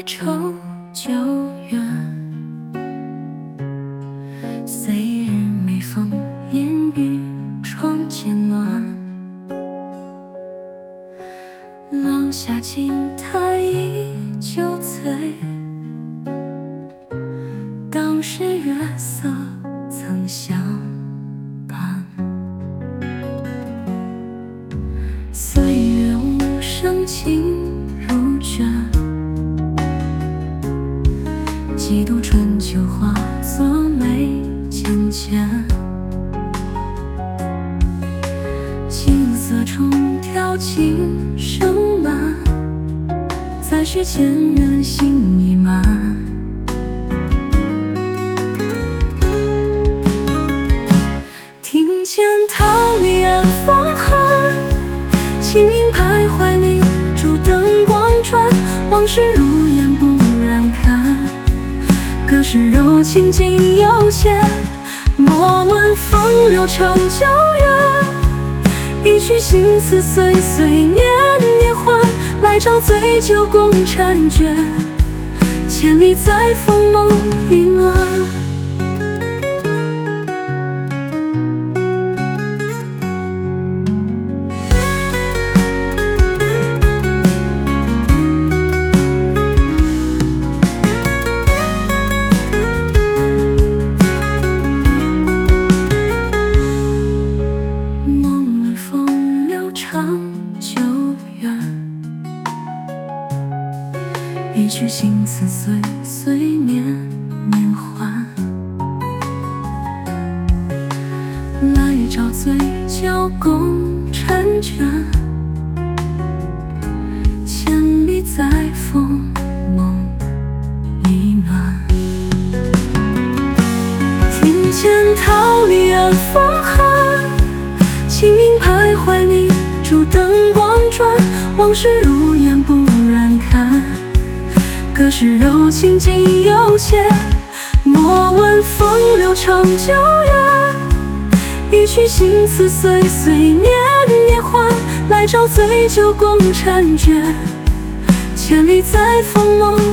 愁久远，岁日每逢烟雨窗前暖。廊下青苔依旧翠，当时月色曾相伴。岁月无声情如卷，几度春秋化作眉间间。青色重挑情声满，再续前缘心已满。听见桃李暗风寒，轻盈徘徊里烛灯光转，往事如烟不忍看。隔世柔情尽犹现，莫问风流长久远。一曲心思岁岁年年还，来朝醉酒共婵娟，千里在风梦已暖。一曲心思岁岁年年还，来朝醉酒共婵娟，千里在风梦已暖。听见桃李暗风寒，轻盈徘徊里烛灯光转，往事如烟不忍看。隔世柔情尽犹现，莫问风流长久远。一曲心思岁岁年年还，来朝醉酒共婵娟，千里在风梦